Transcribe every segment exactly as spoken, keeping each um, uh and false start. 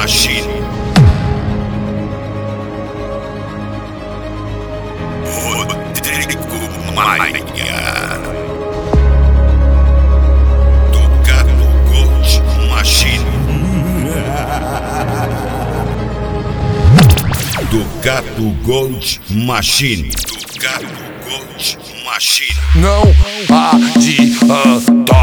Machine. Rodrigo Maia. Ducato Gold Machine. Ducato Gold Machine. Ducato Gold Machine. Não adianta.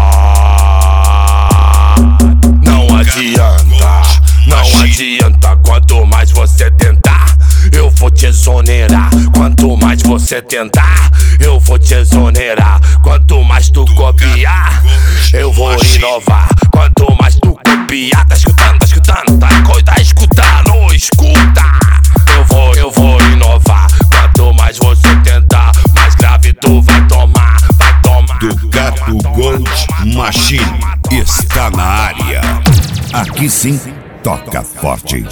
Não adianta. Não adianta. Quanto mais você tentar, eu vou te exonerar. Quanto mais você tentar, eu vou te exonerar. Quanto mais tu copiar, eu vou inovar. Quanto mais tu copiar, tá escutando, tá escutando, tá, tá escutando, escuta. Eu vou, eu vou inovar. Quanto mais você tentar, mais grave tu vai tomar, vai tomar. Ducato Gold Machine está na área. Aqui sim, toca forte.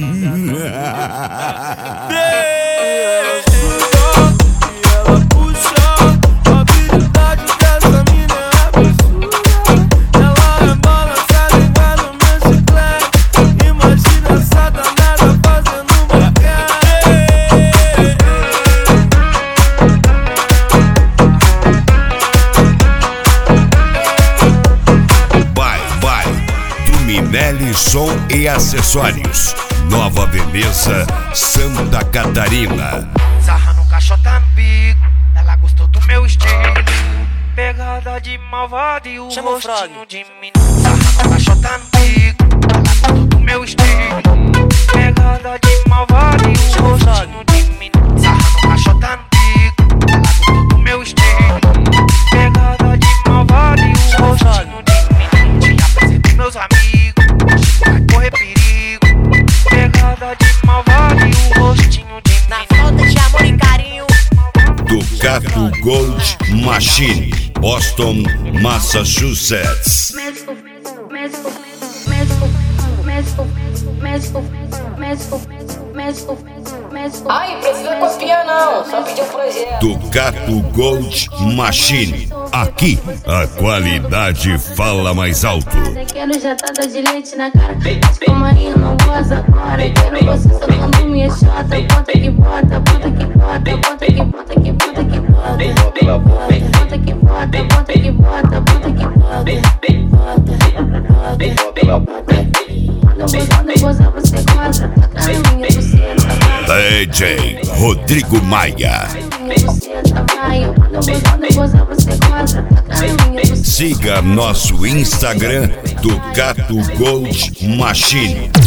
Minelli Som e Acessórios, Nova Veneza, Santa Catarina. Sarra no caixota no bico, ela gostou do meu estilo. Pegada de malvado e o Chama rostinho de menino. Sarra no caixota no bico, ela gostou do meu estilo. Pegada de malvado e o rostinho de menino. Sarra no caixota no bico, ela gostou do meu estilo. Pegada de malvado e o rostinho de menino. Te apresento meus amigos, vai correr perigo. Pegada de malvado e o rostinho de menino. Na falta de amor e carinho. Ducato Gold Machine, Boston, Massachusetts. Ai, precisa copiar não, só pedir um projeto. Ducato Gold Machine, aqui a qualidade fala mais alto. Quero jatada de leite na cara, mas como aí eu não gosto agora. Quero você socando minha chota. Bota que bota, bota que bota, bota que bota, que bota que bota. Bota que bota, bota que bota, bota que bota. Quando eu gozar você goza, taca na minha buceta. D J Rodrigo Maia. Siga nosso Instagram, Ducato Gold Machine.